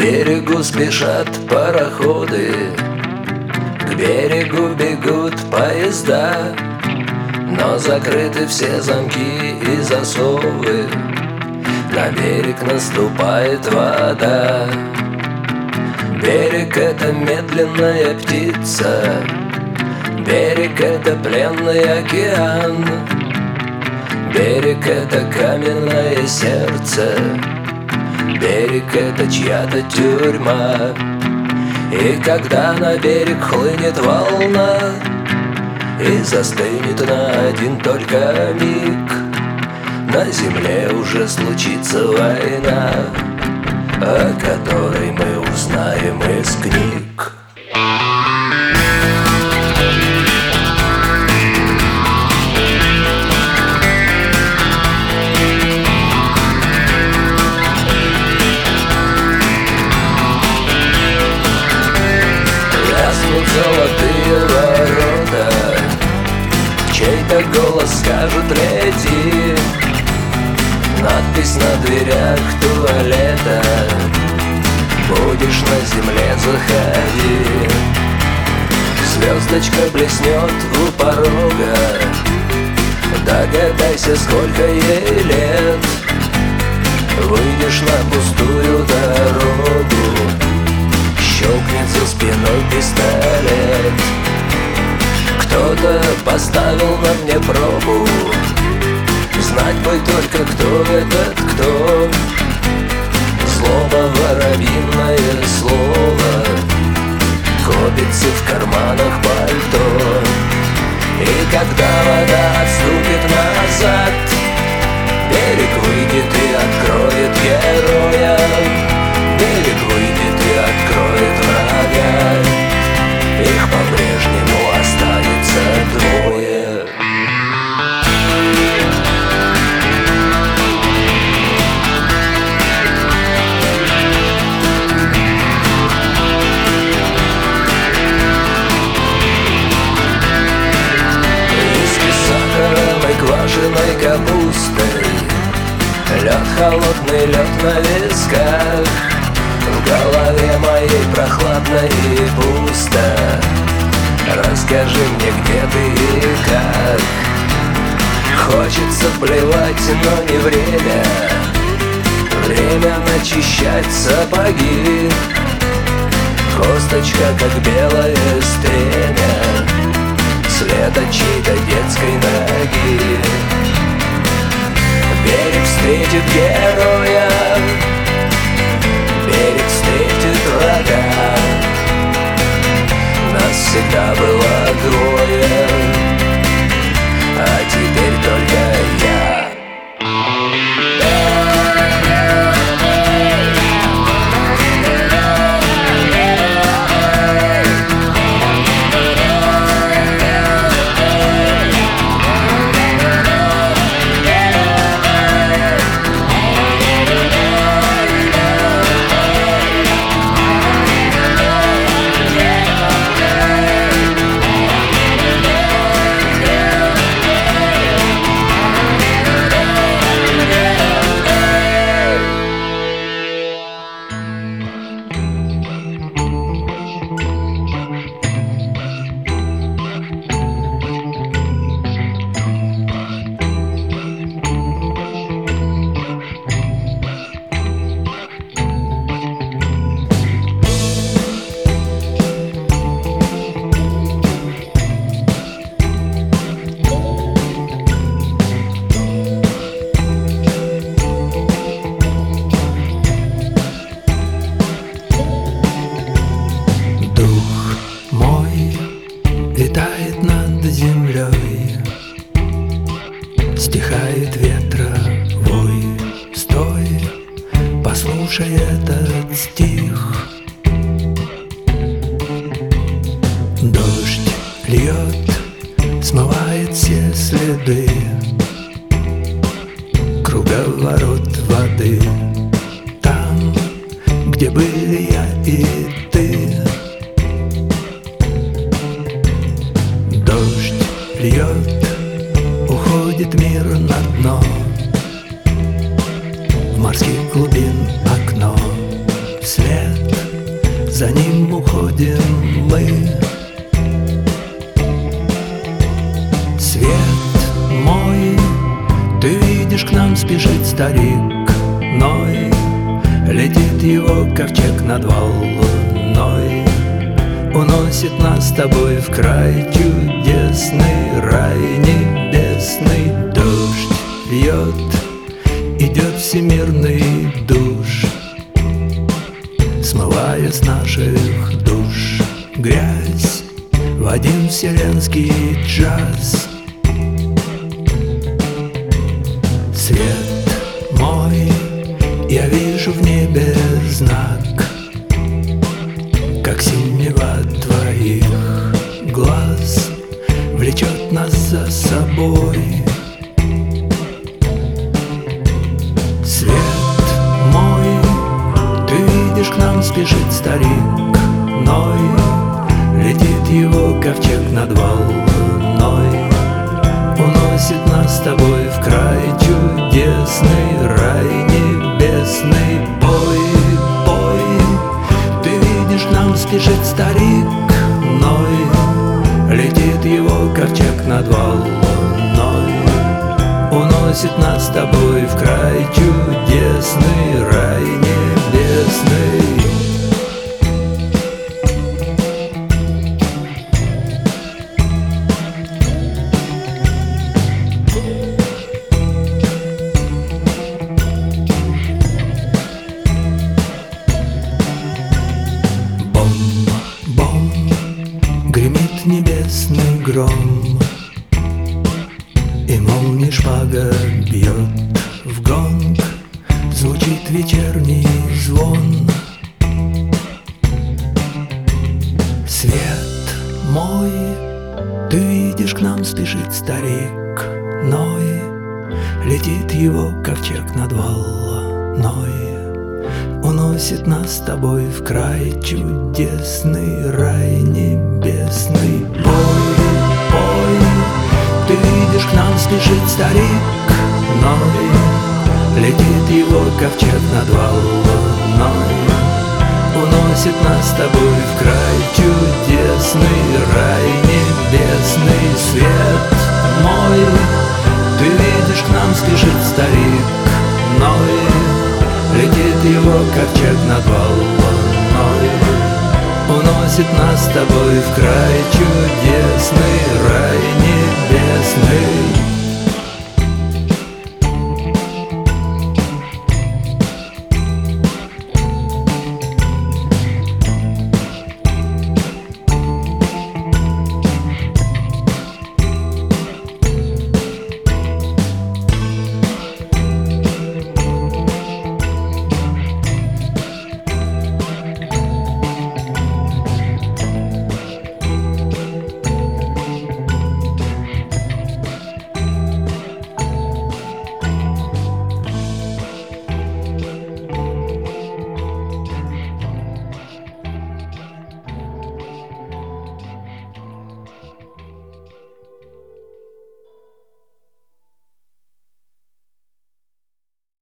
берегу спешат пароходы, к берегу бегут поезда, но закрыты все замки и засовы, на берег наступает вода. Берег — это медленная птица, берег — это пленный океан, берег — это каменное сердце, берег — это чья-то тюрьма. И когда на берег хлынет волна и застынет на один только миг, на земле уже случится война, о которой мы узнаем из книг. Ляснут золотые ворота, чей-то голос скажет «Лети». Надпись на дверях туалета: будешь на земле, заходи. Звездочка блеснет у порога, догадайся, сколько ей лет. Выйдешь на пустую дорогу, щелкнет за спиной пистолет. Кто-то поставил на мне пробу, знать бы только, кто этот кто. Злоба, воробьиное слово, копится в карманах пальто. И когда вода отступит назад, берег выйдет и откроет героя. Берег выйдет и откроет врага. Их по-прежнему останется двое. Квашеной капустой, лед, холодный лед на висках. В голове моей прохладно и пусто. Расскажи мне, где ты и как. Хочется плевать, но не время. Время начищать сапоги. Косточка, как белое стремя, след от чьей-то детской ноги. Берег встретит героя, берег встретит врага. Нас всегда было двое, а теперь только я. Летает над землей, стихает ветра вой. Стой, послушай этот стих. Дождь льет, смывает все следы круговорот воды. Там, где были я и ты. Дождь льет, уходит мир на дно, в морских глубин окно, вслед за ним уходим мы. Свет мой, ты видишь, к нам спешит старик Ной. Летит его ковчег над волной, уносит нас с тобой в край чудесный, рай небесный. Дождь льет, идет всемирный душ, смывая с наших душ грязь в один вселенский джаз. Свет мой, я вижу в небе знак, как синева твоих глаз влечет нас за собой. Свет мой, ты видишь, к нам спешит старик Ной. Летит его ковчег над волной, уносит нас с тобой в край чудесный, рай небесный. Пой, пой, ты видишь, к нам спешит старик Ной. Летит его ковчег над волной, уносит нас с тобой в край чудесный, рай небесный. Гремит небесный гром, и молния шпага бьет в гонг, звучит вечерний звон. Свет мой, ты видишь, к нам спешит старик Ной. Летит его ковчег над волной, уносит нас с тобой в край чудесный, рай небесный. Пой, пой, ты видишь, к нам спешит старик Ной. Летит его ковчег над волной, уносит нас с тобой в край чудесный, рай небесный. Свет мой, ты видишь, к нам спешит старик Ной. Летит его ковчег над волной, уносит нас с тобой в край чудесный, рай небесный.